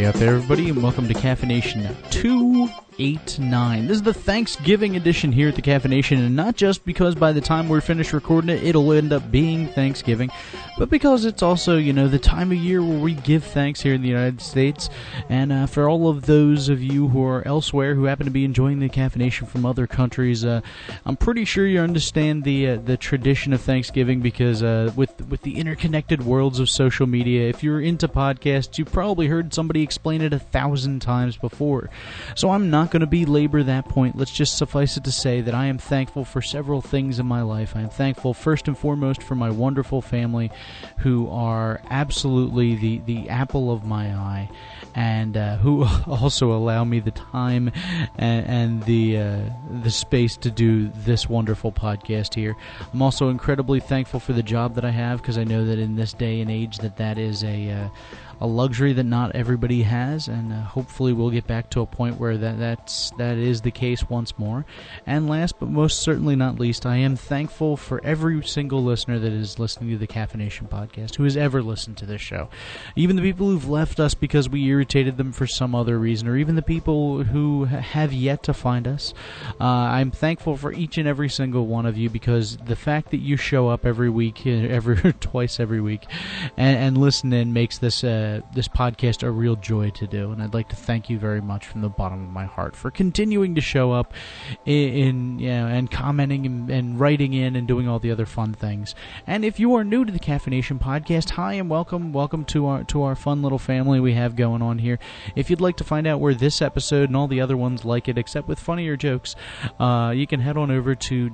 day out there, everybody, and welcome to Caffeination 289. This is the Thanksgiving edition here at the Caffeination, and not just because by the time we're finished recording it, it'll end up being Thanksgiving, but because it's also, the time of year where we give thanks here in the United States, and for all of those of you who are elsewhere who happen to be enjoying the Caffeination from other countries, I'm pretty sure you understand the tradition of Thanksgiving because with the interconnected worlds of social media, if you're into podcasts, you've probably heard somebody explain it 1,000 times before. So I'm not going to belabor that point. Let's just suffice it to say that I am thankful for several things in my life. I am thankful first and foremost for my wonderful family who are absolutely the apple of my eye, and who also allow me the time and the space to do this wonderful podcast here. I'm also incredibly thankful for the job that I have, because I know that in this day and age that is a luxury that not everybody has, and hopefully we'll get back to a point where that is the case once more. And last but most certainly not least, I am thankful for every single listener that is listening to the Caffeination podcast, who has ever listened to this show. Even the people who've left us because we irritated them for some other reason, or even the people who have yet to find us. I'm thankful for each and every single one of you, because the fact that you show up every week, twice every week, and listen in makes this podcast a real joy to do, and I'd like to thank you very much from the bottom of my heart for continuing to show up and commenting and writing in and doing all the other fun things. And if you are new to the Caffeination podcast, hi and welcome to our fun little family we have going on here. If you'd like to find out where this episode and all the other ones like it, except with funnier jokes, you can head on over to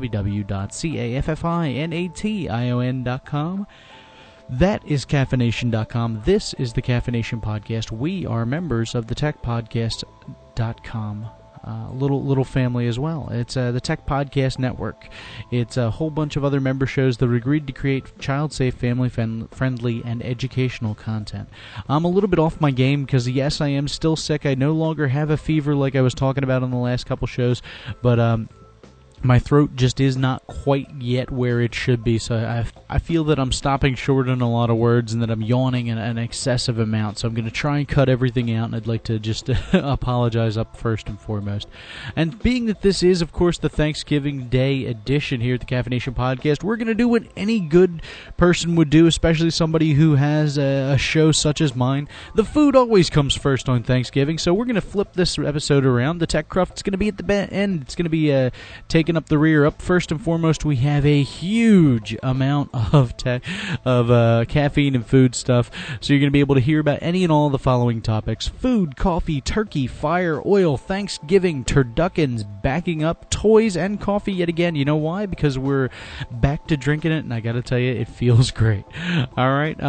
www.caffeination.com. That is caffeination.com. This is the Caffeination Podcast. We are members of the techpodcast.com little family as well. It's the Tech Podcast Network. It's a whole bunch of other member shows that agreed to create child-safe, family-friendly, and educational content. I'm a little bit off my game because, yes, I am still sick. I no longer have a fever like I was talking about on the last couple shows, but my throat just is not quite yet where it should be, so I feel that I'm stopping short on a lot of words and that I'm yawning an excessive amount, so I'm going to try and cut everything out, and I'd like to just apologize up first and foremost. And being that this is, of course, the Thanksgiving Day edition here at the Caffeination Podcast, we're going to do what any good person would do, especially somebody who has a show such as mine. The food always comes first on Thanksgiving, so we're going to flip this episode around. The tech cruft's going to be at the end. It's going to be taking up the rear. Up first and foremost, we have a huge amount of caffeine and food stuff, so you're going to be able to hear about any and all of the following topics: food, coffee, turkey, fire, oil, Thanksgiving, turduckens, backing up, toys, and coffee yet again. You know why? Because we're back to drinking it, and I gotta tell you, it feels great. Alright,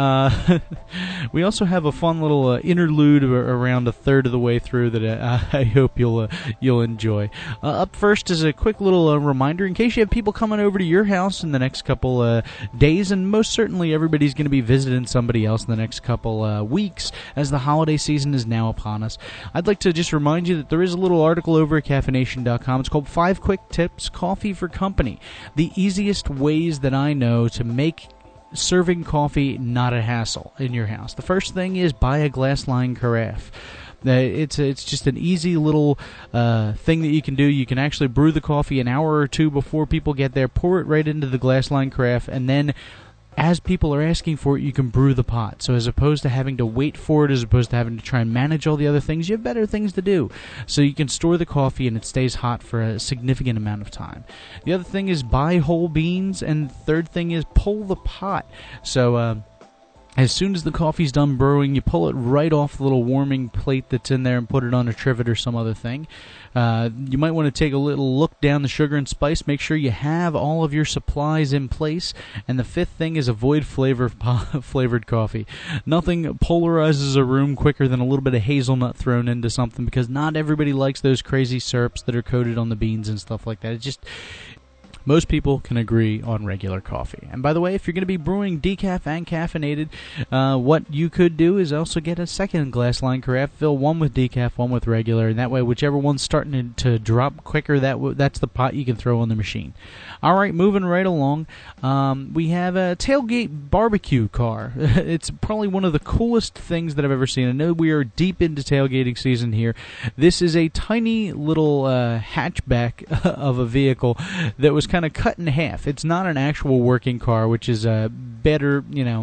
we also have a fun little interlude around a third of the way through that I hope you'll enjoy. Up first is a quick little reminder in case you have people coming over to your house in the next couple days, and most certainly everybody's going to be visiting somebody else in the next couple weeks as the holiday season is now upon us. I'd like to just remind you that there is a little article over at caffeination.com. It's called 5 Quick Tips Coffee for Company. The easiest ways that I know to make serving coffee not a hassle in your house. The first thing is buy a glass-lined carafe. It's just an easy little thing that you can do. You can actually brew the coffee an hour or two before people get there, pour it right into the glass-lined carafe, and then as people are asking for it, you can brew the pot. So as opposed to having to wait for it, as opposed to having to try and manage all the other things, you have better things to do. So you can store the coffee and it stays hot for a significant amount of time. The other thing is buy whole beans, and the third thing is pull the pot. So as soon as the coffee's done brewing, you pull it right off the little warming plate that's in there and put it on a trivet or some other thing. You might want to take a little look down the sugar and spice. Make sure you have all of your supplies in place. And the fifth thing is avoid flavored coffee. Nothing polarizes a room quicker than a little bit of hazelnut thrown into something, because not everybody likes those crazy syrups that are coated on the beans and stuff like that. It just most people can agree on regular coffee. And by the way, if you're going to be brewing decaf and caffeinated, what you could do is also get a second glass line carafe, fill one with decaf, one with regular, and that way whichever one's starting to drop quicker, that's the pot you can throw on the machine. All right, moving right along, we have a tailgate barbecue car. It's probably one of the coolest things that I've ever seen. I know we are deep into tailgating season here. This is a tiny little hatchback of a vehicle that was kind of cut in half. It's not an actual working car, which is better,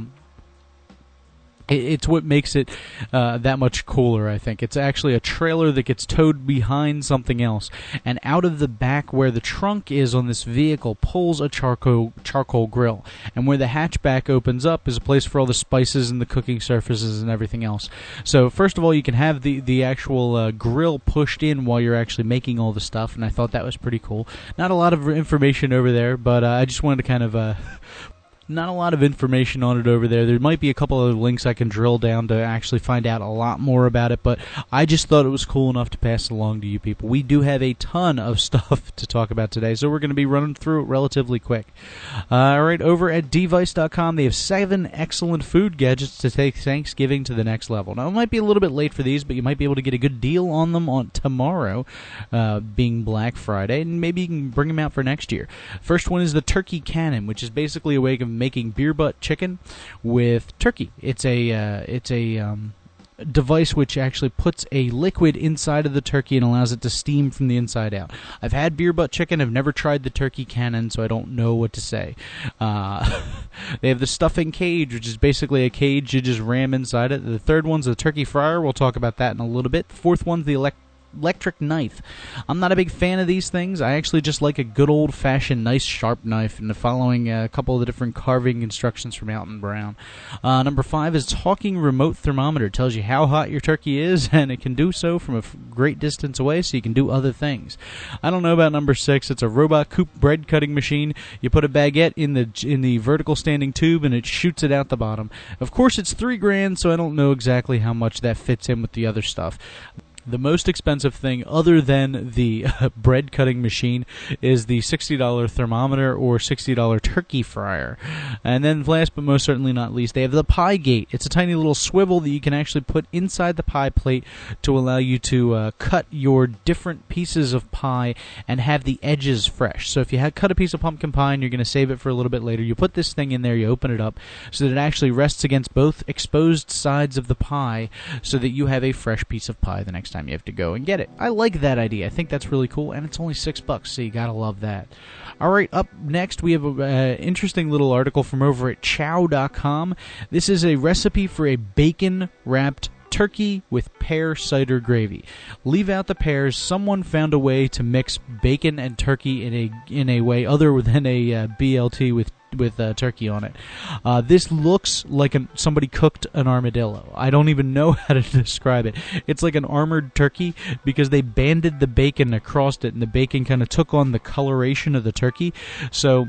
it's what makes it that much cooler, I think. It's actually a trailer that gets towed behind something else, and out of the back where the trunk is on this vehicle pulls a charcoal grill, and where the hatchback opens up is a place for all the spices and the cooking surfaces and everything else. So first of all, you can have the actual grill pushed in while you're actually making all the stuff, and I thought that was pretty cool. Not a lot of information over there, but I just wanted to kind of not a lot of information on it over there. There might be a couple of links I can drill down to actually find out a lot more about it, but I just thought it was cool enough to pass along to you people. We do have a ton of stuff to talk about today, so we're going to be running through it relatively quick. All right, over at Device.com, they have 7 excellent food gadgets to take Thanksgiving to the next level. Now, it might be a little bit late for these, but you might be able to get a good deal on them on tomorrow, being Black Friday, and maybe you can bring them out for next year. First one is the Turkey Cannon, which is basically a way of making beer butt chicken with turkey. It's a device which actually puts a liquid inside of the turkey and allows it to steam from the inside out. I've had beer butt chicken. I've never tried the Turkey Cannon, so I don't know what to say. They have the stuffing cage, which is basically a cage you just ram inside it. The third one's the turkey fryer. We'll talk about that in a little bit. The fourth one's the electric knife. I'm not a big fan of these things. I actually just like a good old-fashioned nice sharp knife, and following a couple of the different carving instructions from Alton Brown. Number 5 is talking remote thermometer. It tells you how hot your turkey is, and it can do so from a great distance away, so you can do other things. I don't know about number 6. It's a robot coop bread cutting machine. You put a baguette in the vertical standing tube, and it shoots it out the bottom. Of course, it's $3,000, so I don't know exactly how much that fits in with the other stuff. The most expensive thing, other than the bread cutting machine, is the $60 thermometer or $60 turkey fryer. And then last but most certainly not least, they have the Pie Gate. It's a tiny little swivel that you can actually put inside the pie plate to allow you to cut your different pieces of pie and have the edges fresh. So if you cut a piece of pumpkin pie and you're going to save it for a little bit later, you put this thing in there, you open it up so that it actually rests against both exposed sides of the pie so that you have a fresh piece of pie the next time you have to go and get it. I like that idea. I think that's really cool, and it's only $6, so you gotta love that. All right, up next we have an interesting little article from over at Chow.com. This is a recipe for a bacon-wrapped turkey with pear cider gravy. Leave out the pears. Someone found a way to mix bacon and turkey in a way other than a BLT with turkey on it. This looks like somebody cooked an armadillo. I don't even know how to describe it. It's like an armored turkey because they banded the bacon across it, and the bacon kind of took on the coloration of the turkey. So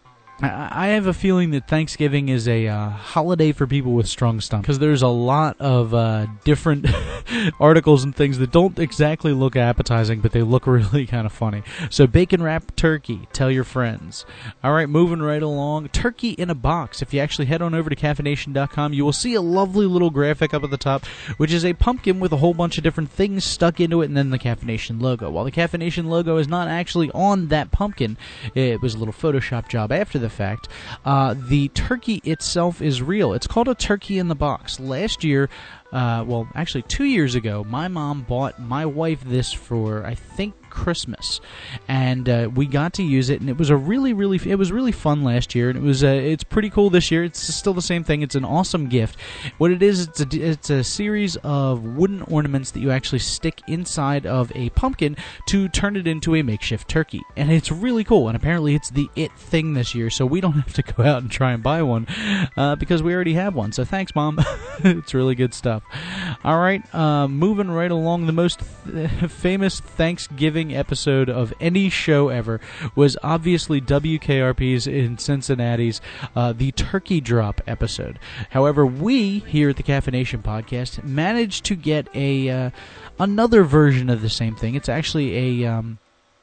I have a feeling that Thanksgiving is a holiday for people with strong stomachs, because there's a lot of different articles and things that don't exactly look appetizing, but they look really kind of funny. So bacon wrapped turkey, tell your friends. All right, moving right along, turkey in a box. If you actually head on over to caffeination.com, you will see a lovely little graphic up at the top, which is a pumpkin with a whole bunch of different things stuck into it, and then the Caffeination logo. While the Caffeination logo is not actually on that pumpkin, it was a little Photoshop job after the fact. The turkey itself is real. It's called a turkey in the box. Last year, actually 2 years ago, my mom bought my wife this for, I think, Christmas, and we got to use it, and it was really fun last year, and it's pretty cool this year. It's still the same thing. It's an awesome gift. What it is, it's a series of wooden ornaments that you actually stick inside of a pumpkin to turn it into a makeshift turkey, and it's really cool. And apparently, it's the it thing this year, so we don't have to go out and try and buy one because we already have one. So thanks, Mom. It's really good stuff. All right, moving right along, the most famous Thanksgiving episode of any show ever was obviously WKRP's in Cincinnati's the Turkey Drop episode. However, we here at the Caffeination Podcast managed to get another version of the same thing. It's actually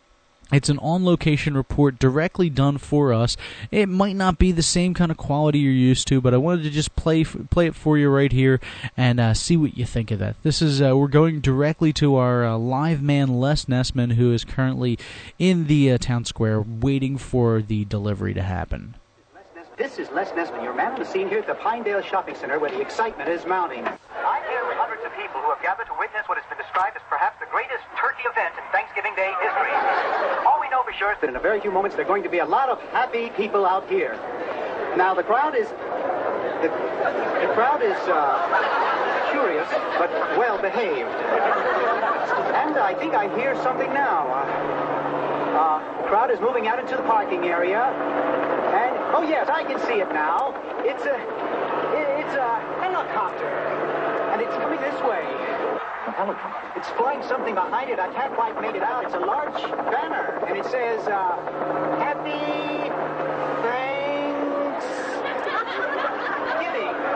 It's an on-location report directly done for us. It might not be the same kind of quality you're used to, but I wanted to just play it for you right here and see what you think of that. This is we're going directly to our live man, Les Nessman, who is currently in the town square waiting for the delivery to happen. This is Les Nessman, your man on the scene here at the Pinedale Shopping Center where the excitement is mounting. I'm here with hundreds of people who have gathered to witness what has been described as perhaps the greatest turkey event in Thanksgiving Day history. All we know for sure is that in a very few moments there are going to be a lot of happy people out here. Now the crowd is curious but well behaved. And I think I hear something now. The crowd is moving out into the parking area. And, oh yes, I can see it now. It's a helicopter. And it's coming this way. A helicopter? It's flying something behind it. I can't quite make it out. It's a large banner. And it says, Happy Thanksgiving.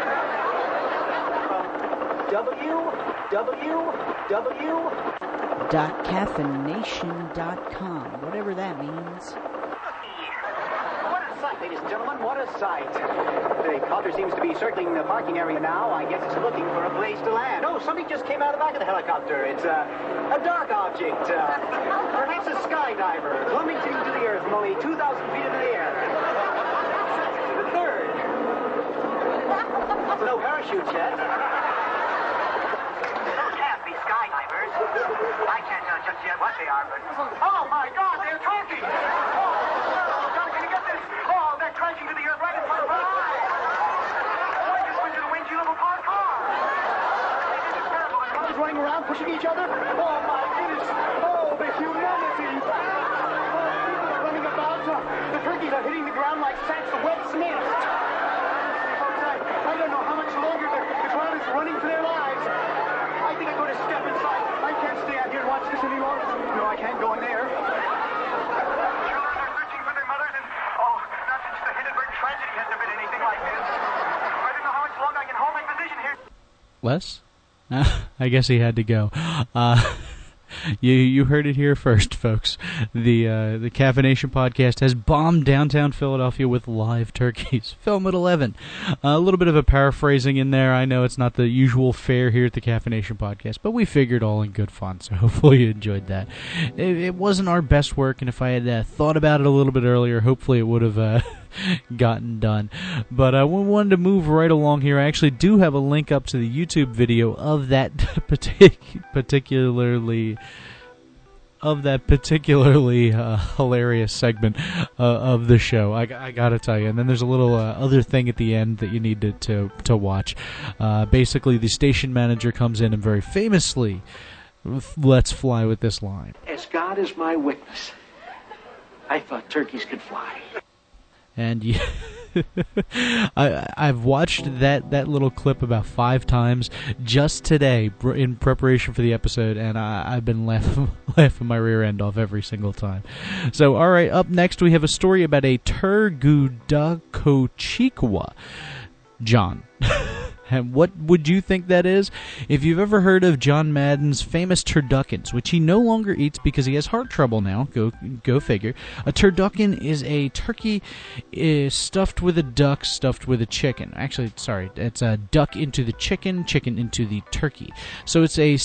www.caffeination.com, whatever that means. Ladies and gentlemen, what a sight. The helicopter seems to be circling the parking area now. I guess it's looking for a place to land. Oh, something just came out of the back of the helicopter. It's a dark object. Perhaps a skydiver plummeting to the earth from only 2,000 feet into the air. The third. No parachute yet. Those can't be skydivers. I can't tell just yet what they are, but... Oh, my God, they're turkeys! Crashing to the earth right in front of our eyes. I just went to the windshield of a parked car. This is terrible. The cars running around, pushing each other. Oh, my goodness. Oh, the humanity. Oh, people are running about. The turkeys are hitting the ground like sacks of wet cement. Folks, I don't know how much longer the crowd is running for their lives. I think I'm going to step inside. I can't stay out here and watch this anymore. No, I can't go in there. Les? I guess he had to go. You heard it here first, folks. The Caffeination podcast has bombed downtown Philadelphia with live turkeys. Film at 11. A little bit of a paraphrasing in there. I know it's not the usual fare here at the Caffeination podcast, but we figured all in good fun, so hopefully you enjoyed that. It wasn't our best work, and if I had thought about it a little bit earlier, hopefully it would have gotten done. But we wanted to move right along here. I actually do have a link up to the YouTube video of that particularly hilarious segment of the show. I gotta tell you. And then there's a little other thing at the end that you need to watch. Basically, the station manager comes in and very famously lets fly with this line. As God is my witness, I thought turkeys could fly. And I've watched that little clip about 5 times just today in preparation for the episode, and I've been laughing my rear end off every single time. So, all right, up next we have a story about a Turgudacochequa. John. And what would you think that is? If you've ever heard of John Madden's famous turduckens, which he no longer eats because he has heart trouble now, go figure. A turducken is a turkey stuffed with a duck, stuffed with a chicken. Actually, sorry, it's a duck into the chicken, chicken into the turkey. So it's a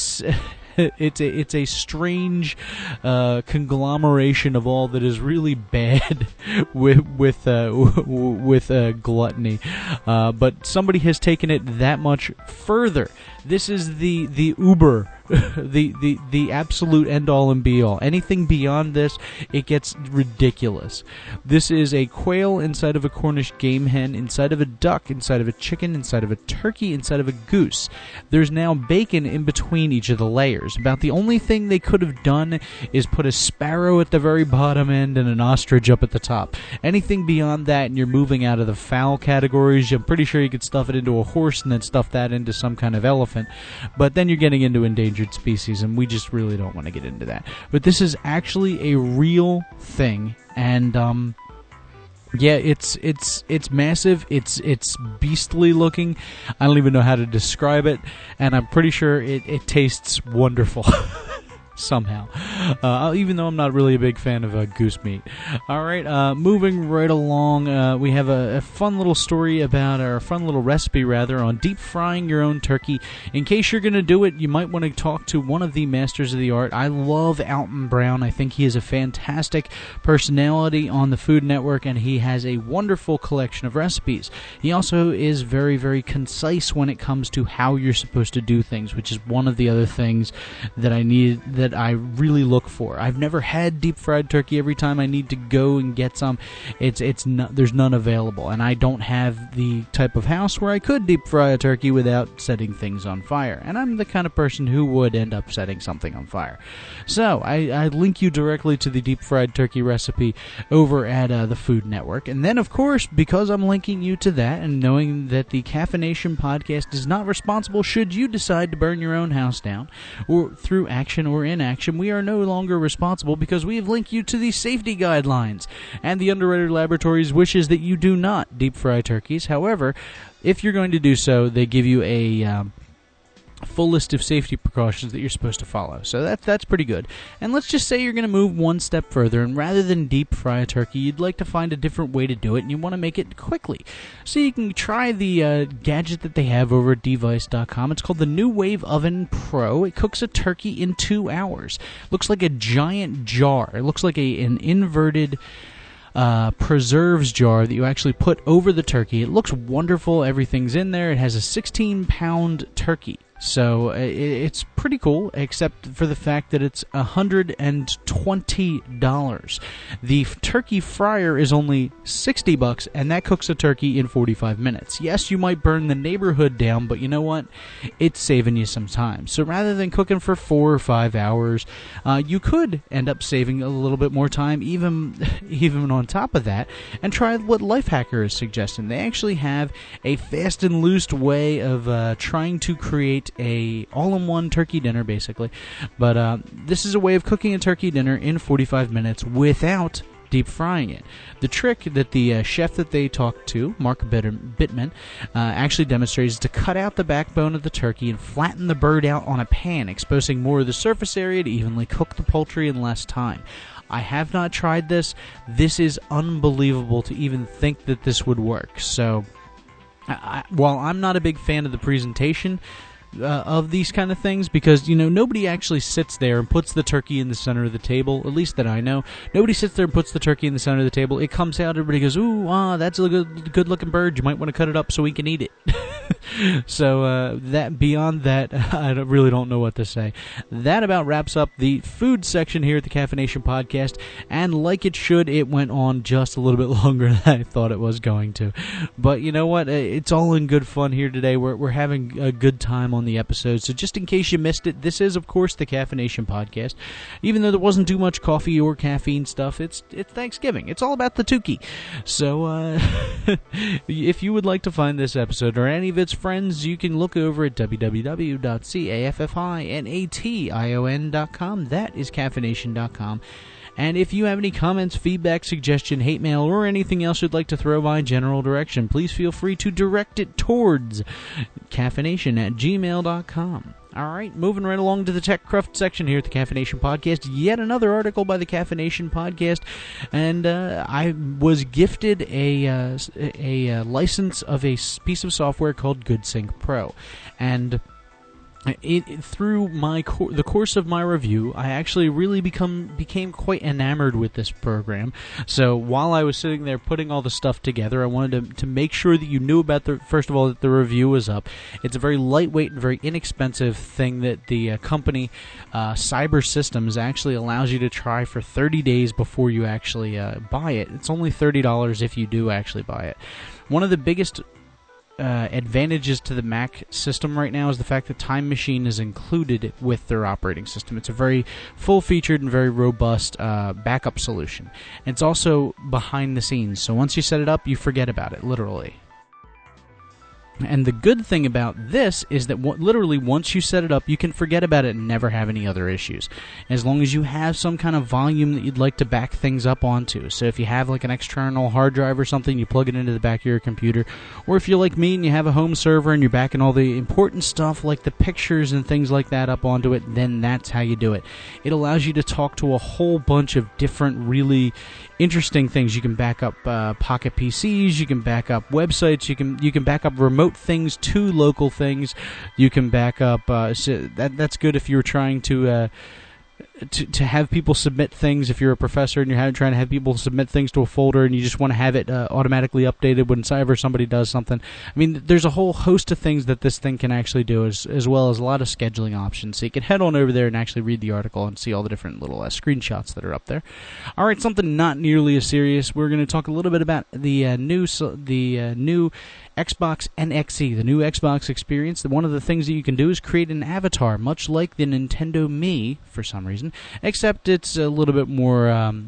strange conglomeration of all that is really bad with gluttony, but somebody has taken it that much further. This is the uber, the absolute end all and be all. Anything beyond this, it gets ridiculous. This is a quail inside of a Cornish game hen, inside of a duck, inside of a chicken, inside of a turkey, inside of a goose. There's now bacon in between each of the layers. About the only thing they could have done is put a sparrow at the very bottom end and an ostrich up at the top. Anything beyond that, and you're moving out of the fowl categories, I'm pretty sure you could stuff it into a horse and then stuff that into some kind of elephant. But then you're getting into endangered species, and we just really don't want to get into that. But this is actually a real thing, and yeah, it's massive. It's beastly looking. I don't even know how to describe it, and I'm pretty sure it tastes wonderful. somehow. Even though I'm not really a big fan of goose meat. All right, moving right along, we have a fun little story about, or a fun little recipe rather, on deep frying your own turkey. In case you're going to do it, you might want to talk to one of the masters of the art. I love Alton Brown. I think he is a fantastic personality on the Food Network, and he has a wonderful collection of recipes. He also is very, very concise when it comes to how you're supposed to do things, which is one of the other things that I really look for. I've never had deep fried turkey. Every time I need to go and get some, there's none available, and I don't have the type of house where I could deep fry a turkey without setting things on fire, and I'm the kind of person who would end up setting something on fire. So I link you directly to the deep fried turkey recipe over at the Food Network, and then of course, because I'm linking you to that and knowing that the Caffeination podcast is not responsible should you decide to burn your own house down, or through action or inaction, we are no longer responsible because we have linked you to the safety guidelines, and the Underwriter Laboratories wishes that you do not deep fry turkeys. However, if you're going to do so, they give you a full list of safety precautions that you're supposed to follow. So that's pretty good. And let's just say you're going to move one step further, and rather than deep fry a turkey, you'd like to find a different way to do it, and you want to make it quickly. So you can try the gadget that they have over at Device.com. It's called the New Wave Oven Pro. It cooks a turkey in 2 hours. Looks like a giant jar. It looks like an inverted preserves jar that you actually put over the turkey. It looks wonderful. Everything's in there. It has a 16-pound turkey. So it's pretty cool, except for the fact that it's $120. The turkey fryer is only $60, and that cooks a turkey in 45 minutes. Yes, you might burn the neighborhood down, but you know what? It's saving you some time. So rather than cooking for 4 or 5 hours, you could end up saving a little bit more time, even on top of that, and try what Lifehacker is suggesting. They actually have a fast and loose way of trying to create a all-in-one turkey dinner, basically. But this is a way of cooking a turkey dinner in 45 minutes without deep frying it. The trick that the chef that they talked to, Mark Bittman, actually demonstrates is to cut out the backbone of the turkey and flatten the bird out on a pan, exposing more of the surface area to evenly cook the poultry in less time. I have not tried this. This is unbelievable to even think that this would work. So, while I'm not a big fan of the presentation of these kind of things, because nobody actually sits there and puts the turkey in the center of the table, at least that I know. Nobody sits there and puts the turkey in the center of the table. It comes out, everybody goes, ooh, that's a good looking bird, you might want to cut it up so we can eat it. So that beyond that, I really don't know what to say. That about wraps up the food section here at the Caffeination Podcast, and like it should, it went on just a little bit longer than I thought it was going to. But you know what? It's all in good fun here today. We're having a good time on the episode. So just in case you missed it, this is, of course, the Caffeination Podcast. Even though there wasn't too much coffee or caffeine stuff, it's Thanksgiving. It's all about the Tukey. So if you would like to find this episode or any of its friends, you can look over at www.caffeination.com. That is caffeination.com. And if you have any comments, feedback, suggestion, hate mail, or anything else you'd like to throw my general direction, please feel free to direct it towards caffeination@gmail.com. All right, moving right along to the TechCraft section here at the Caffeination Podcast. Yet another article by the Caffeination Podcast, and I was gifted a license of a piece of software called GoodSync Pro, and through the course of my review, I actually really became quite enamored with this program. So while I was sitting there putting all the stuff together, I wanted to make sure that you knew about first of all, that the review was up. It's a very lightweight and very inexpensive thing that the company Cyber Systems actually allows you to try for 30 days before you actually buy it. It's only $30 if you do actually buy it. One of the biggest advantages to the Mac system right now is the fact that Time Machine is included with their operating system. It's a very full-featured and very robust backup solution. It's also behind the scenes, so once you set it up, you forget about it, literally. And the good thing about this is that literally once you set it up, you can forget about it and never have any other issues. As long as you have some kind of volume that you'd like to back things up onto. So if you have like an external hard drive or something, you plug it into the back of your computer. Or if you're like me and you have a home server and you're backing all the important stuff like the pictures and things like that up onto it, then that's how you do it. It allows you to talk to a whole bunch of different really interesting things. You can back up Pocket PCs, you can back up websites, you can back up remote things to local things. You can back up so that's good if you're trying to have people submit things. If you're a professor and you're trying to have people submit things to a folder and you just want to have it automatically updated whenever somebody does something. I mean, there's a whole host of things that this thing can actually do, as well as a lot of scheduling options. So you can head on over there and actually read the article and see all the different little screenshots that are up there. All right, something not nearly as serious. We're going to talk a little bit about the new Xbox NXE, the new Xbox experience. One of the things that you can do is create an avatar, much like the Nintendo Me, for some reason, except it's a little bit more,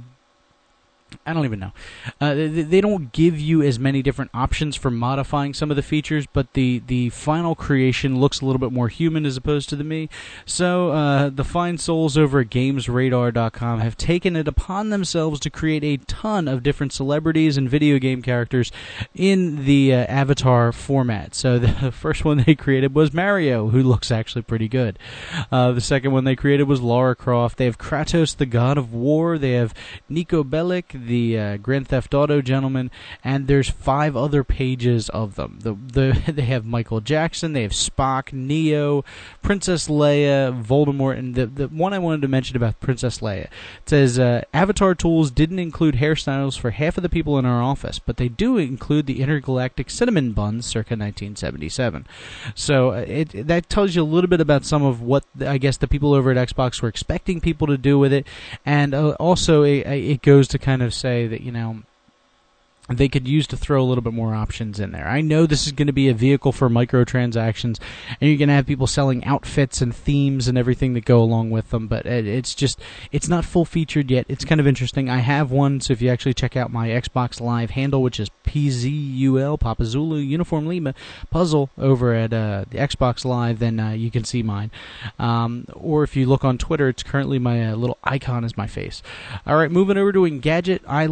I don't even know. They don't give you as many different options for modifying some of the features, but the final creation looks a little bit more human as opposed to the Me. So the fine souls over at GamesRadar.com have taken it upon themselves to create a ton of different celebrities and video game characters in the avatar format. So the first one they created was Mario, who looks actually pretty good. The second one they created was Lara Croft. They have Kratos, the God of War. They have Nico Bellic, the Grand Theft Auto gentleman, and there's 5 other pages of them. They have Michael Jackson, they have Spock, Neo, Princess Leia, Voldemort, and the one I wanted to mention about Princess Leia. It says, Avatar tools didn't include hairstyles for half of the people in our office, but they do include the intergalactic cinnamon buns circa 1977. So that tells you a little bit about some of what, I guess, the people over at Xbox were expecting people to do with it, and also it goes to kind of say that, you know, they could use to throw a little bit more options in there. I know this is going to be a vehicle for microtransactions, and you're going to have people selling outfits and themes and everything that go along with them, but it's not full-featured yet. It's kind of interesting. I have one, so if you actually check out my Xbox Live handle, which is PZUL, Papa Zulu, Uniform Lima, Puzzle, over at the Xbox Live, then you can see mine. Or if you look on Twitter, it's currently my little icon is my face. All right, moving over to Engadget. I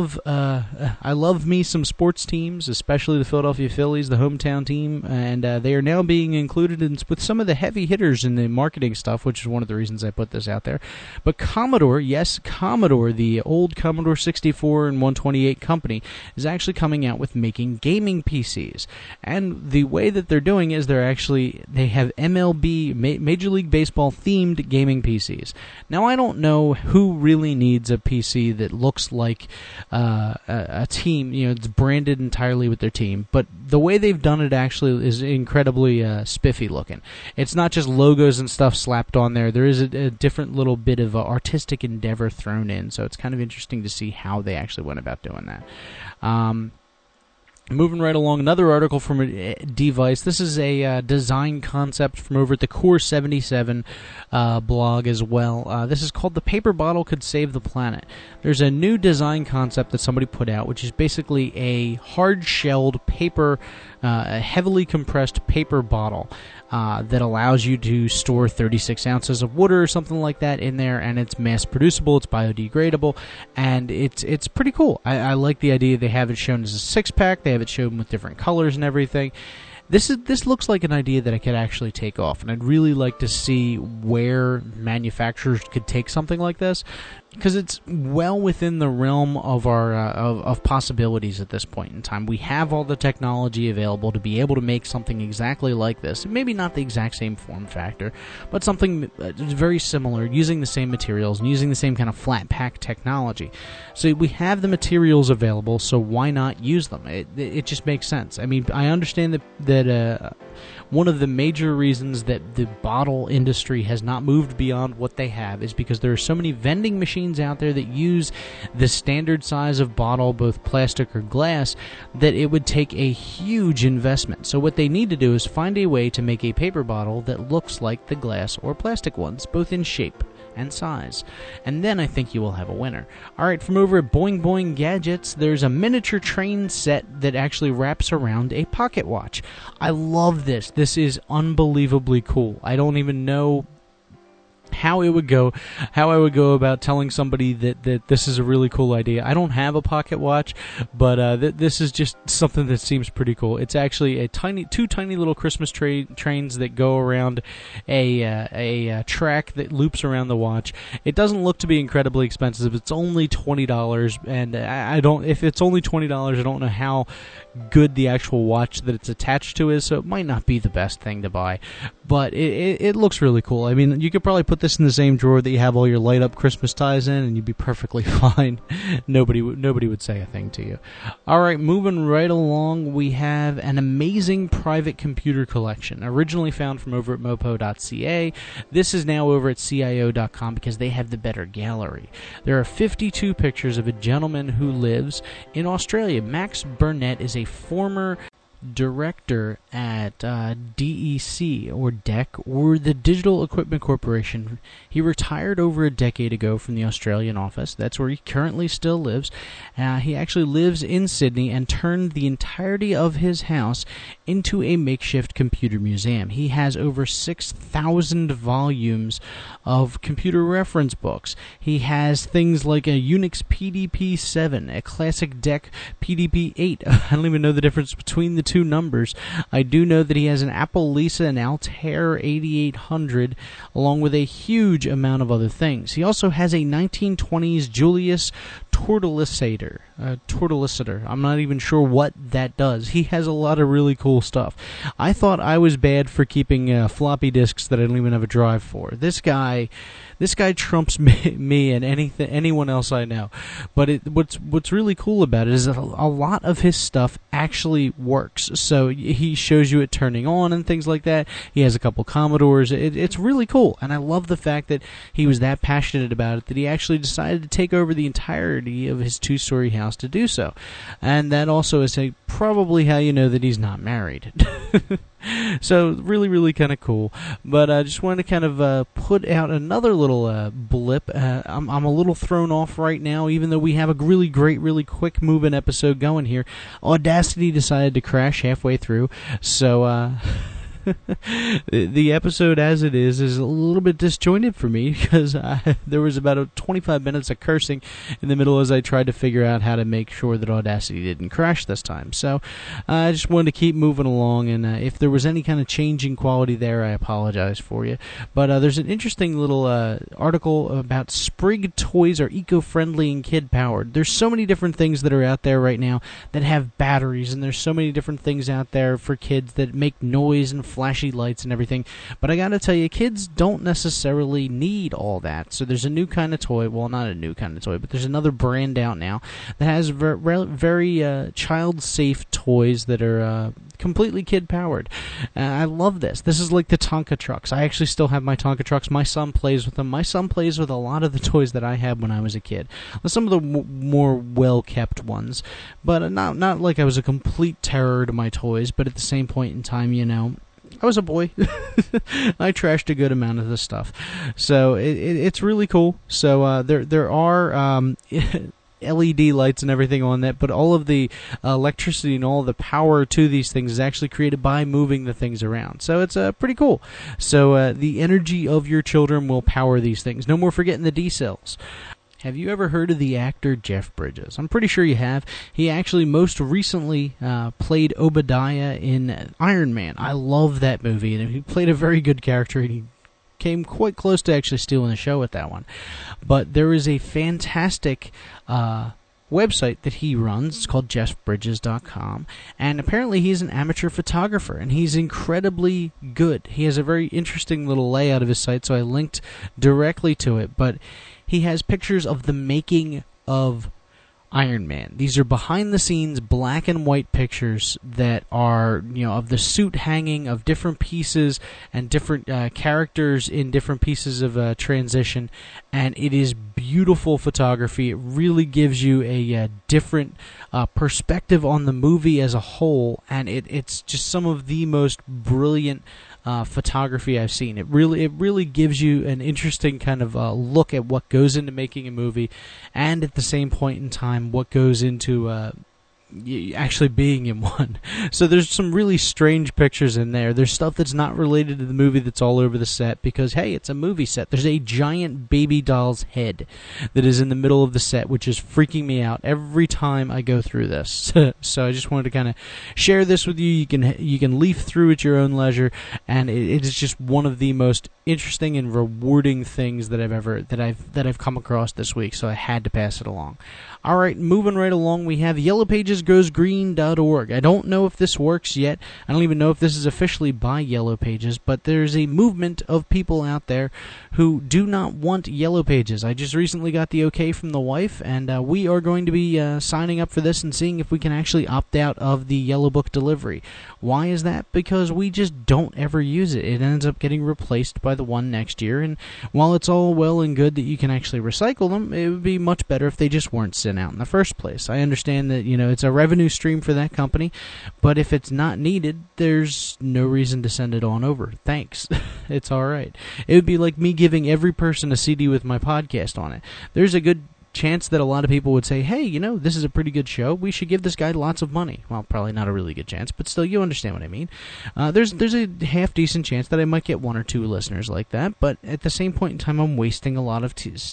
love me some sports teams, especially the Philadelphia Phillies, the hometown team, and they are now being included with some of the heavy hitters in the marketing stuff, which is one of the reasons I put this out there. But Commodore, yes, Commodore, the old Commodore 64 and 128 company, is actually coming out with making gaming PCs. And the way that they're doing is they have MLB, Major League Baseball themed gaming PCs. Now, I don't know who really needs a PC that looks like a team, you know, it's branded entirely with their team, but the way they've done it actually is incredibly spiffy looking. It's not just logos and stuff slapped on there. There is a different little bit of artistic endeavor thrown in, so it's kind of interesting to see how they actually went about doing that. Moving right along, another article from a Device. This is a design concept from over at the Core 77 blog as well. This is called The Paper Bottle Could Save the Planet. There's a new design concept that somebody put out, which is basically a hard-shelled paper, a heavily compressed paper bottle that allows you to store 36 ounces of water or something like that in there, and it's mass-producible, it's biodegradable, and it's pretty cool. I like the idea. They have it shown as a six-pack. They have it shown with different colors and everything. This looks like an idea that I could actually take off, and I'd really like to see where manufacturers could take something like this, because it's well within the realm of our of possibilities at this point in time. We have all the technology available to be able to make something exactly like this. Maybe not the exact same form factor, but something very similar, using the same materials and using the same kind of flat pack technology. So we have the materials available, so why not use them? It just makes sense. I mean, I understand that one of the major reasons that the bottle industry has not moved beyond what they have is because there are so many vending machines out there that use the standard size of bottle, both plastic or glass, that it would take a huge investment. So what they need to do is find a way to make a paper bottle that looks like the glass or plastic ones, both in shape and size. And then I think you will have a winner. Alright, from over at Boing Boing Gadgets, there's a miniature train set that actually wraps around a pocket watch. I love this. This is unbelievably cool. I don't even know how I would go about telling somebody that this is a really cool idea. I don't have a pocket watch, but this is just something that seems pretty cool. It's actually two tiny little Christmas trains that go around a track that loops around the watch. It doesn't look to be incredibly expensive. It's only $20, and if it's only $20, I don't know how good the actual watch that it's attached to is, so it might not be the best thing to buy, but it looks really cool. I mean, you could probably put this in the same drawer that you have all your light up Christmas ties in, and you'd be perfectly fine. Nobody would say a thing to you. Alright, moving right along, we have an amazing private computer collection, originally found from over at mopo.ca. This is now over at CIO.com because they have the better gallery. There are 52 pictures of a gentleman who lives in Australia. Max Burnett is a former director at DEC or DEC or the Digital Equipment Corporation. He retired over a decade ago from the Australian office. That's where he currently still lives. He actually lives in Sydney and turned the entirety of his house into a makeshift computer museum. He has over 6,000 volumes of computer reference books. He has things like a Unix PDP-7, a classic DEC PDP-8. I don't even know the difference between the two numbers. I do know that he has an Apple Lisa and Altair 8800 along with a huge amount of other things. He also has a 1920s Julius Tortolisator. I'm not even sure what that does. He has a lot of really cool stuff. I thought I was bad for keeping floppy disks that I don't even have a drive for. This guy trumps me and anyone else I know. But what's really cool about it is that a lot of his stuff actually works. So he shows you it turning on and things like that. He has a couple Commodores. It's really cool, and I love the fact that he was that passionate about it that he actually decided to take over the entirety of his two-story house to do so. And that also is probably how you know that he's not married. So really, really kind of cool. But I just wanted to kind of put out another little blip. I'm a little thrown off right now, even though we have a really great, really quick moving episode going here. Audacity decided to crash halfway through, so the episode as it is a little bit disjointed for me because there was about 25 minutes of cursing in the middle as I tried to figure out how to make sure that Audacity didn't crash this time. So I just wanted to keep moving along, and if there was any kind of changing quality there, I apologize for you. But there's an interesting little article about Sprig toys are eco-friendly and kid-powered. There's so many different things that are out there right now that have batteries, and there's so many different things out there for kids that make noise and flashy lights and everything, but I gotta tell you, kids don't necessarily need all that. So there's a new kind of toy, well, not a new kind of toy, but there's another brand out now that has very child-safe toys that are completely kid-powered. I love this. This is like the Tonka trucks. I actually still have my Tonka trucks. My son plays with them. My son plays with a lot of the toys that I had when I was a kid. Some of the more well-kept ones, but not like I was a complete terror to my toys, but at the same point in time, you know, I was a boy. I trashed a good amount of this stuff. So it's really cool. So there are LED lights and everything on that, but all of the electricity and all the power to these things is actually created by moving the things around. So it's pretty cool. So the energy of your children will power these things. No more forgetting the D-cells. Have you ever heard of the actor Jeff Bridges? I'm pretty sure you have. He actually most recently played Obadiah in Iron Man. I love that movie, and he played a very good character, and he came quite close to actually stealing the show with that one. But there is a fantastic website that he runs. It's called jeffbridges.com, and apparently he's an amateur photographer, and he's incredibly good. He has a very interesting little layout of his site, so I linked directly to it, but he has pictures of the making of Iron Man. These are behind-the-scenes black and white pictures that are, you know, of the suit hanging, of different pieces and different characters in different pieces of transition, and it is beautiful photography. It really gives you a different perspective on the movie as a whole, and it's just some of the most brilliant photography I've seen. It really gives you an interesting kind of look at what goes into making a movie, and at the same point in time, what goes into actually being in one. So there's some really strange pictures in there. There's stuff that's not related to the movie that's all over the set because, hey, it's a movie set. There's a giant baby doll's head that is in the middle of the set, which is freaking me out every time I go through this. So I just wanted to kind of share this with you. You can leaf through at your own leisure, and it is just one of the most interesting and rewarding things that I've come across this week. So I had to pass it along. All right, moving right along, we have YellowPagesGoesGreen.org. I don't know if this works yet. I don't even know if this is officially by Yellow Pages, but there's a movement of people out there who do not want Yellow Pages. I just recently got the okay from the wife, and we are going to be signing up for this and seeing if we can actually opt out of the Yellow Book delivery. Why is that? Because we just don't ever use it. It ends up getting replaced by the one next year, and while it's all well and good that you can actually recycle them, it would be much better if they just weren't sent out in the first place. I understand that, it's a revenue stream for that company, but if it's not needed, there's no reason to send it on over. Thanks. It's all right. It would be like me giving every person a CD with my podcast on it. There's a good chance that a lot of people would say, hey, this is a pretty good show. We should give this guy lots of money. Well, probably not a really good chance, but still, you understand what I mean. There's a half-decent chance that I might get one or two listeners like that, but at the same point in time, I'm wasting a lot of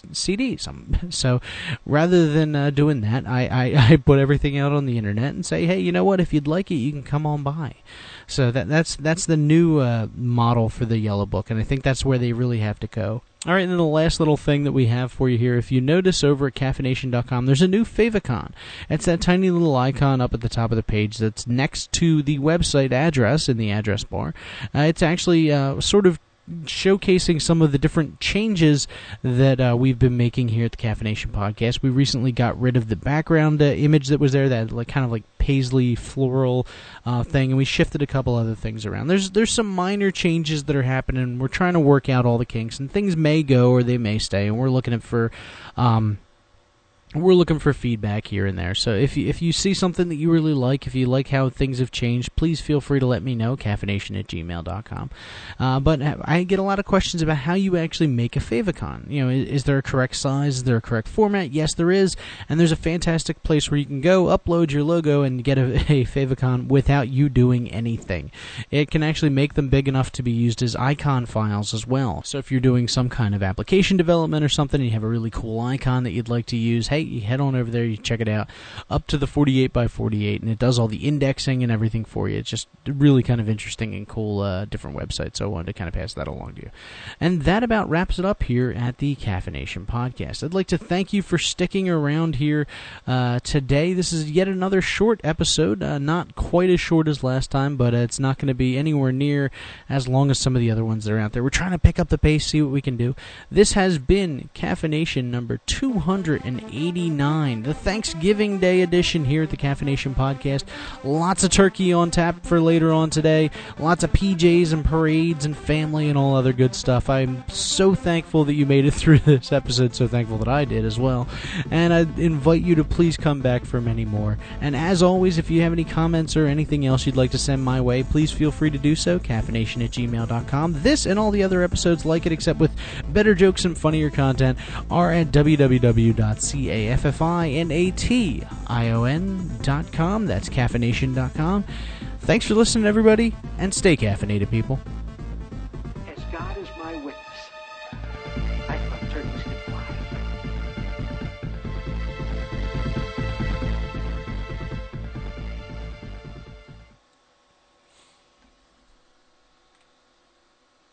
CDs. So rather than doing that, I put everything out on the internet and say, hey, you know what? If you'd like it, you can come on by. So that's the new model for the Yellow Book, and I think that's where they really have to go. All right, and then the last little thing that we have for you here, if you notice over at caffeination.com, there's a new favicon. It's that tiny little icon up at the top of the page that's next to the website address in the address bar. It's actually sort of showcasing some of the different changes that we've been making here at the Caffeination Podcast. We recently got rid of the background image that was there, that kind of paisley floral thing, and we shifted a couple other things around. There's some minor changes that are happening. We're trying to work out all the kinks, and things may go or they may stay, and we're looking for feedback here and there. So if you see something that you really like, if you like how things have changed, please feel free to let me know, caffeination@gmail.com. But I get a lot of questions about how you actually make a favicon. Is there a correct size? Is there a correct format? Yes, there is. And there's a fantastic place where you can go, upload your logo, and get a favicon without you doing anything. It can actually make them big enough to be used as icon files as well. So if you're doing some kind of application development or something, and you have a really cool icon that you'd like to use, hey, you head on over there, you check it out, up to the 48 by 48, and it does all the indexing and everything for you. It's just really kind of interesting and cool, different website, so I wanted to kind of pass that along to you. And that about wraps it up here at the Caffeination Podcast. I'd like to thank you for sticking around here today. This is yet another short episode, not quite as short as last time, but it's not going to be anywhere near as long as some of the other ones that are out there. We're trying to pick up the pace, see what we can do. This has been Caffeination number 289. The Thanksgiving Day edition here at the Caffeination Podcast. Lots of turkey on tap for later on today. Lots of PJs and parades and family and all other good stuff. I'm so thankful that you made it through this episode. So thankful that I did as well. And I invite you to please come back for many more. And as always, if you have any comments or anything else you'd like to send my way, please feel free to do so. caffeination@gmail.com. This and all the other episodes like it, except with better jokes and funnier content, are at www.caffeination.com. That's caffeination.com. Thanks for listening, everybody, and stay caffeinated, people.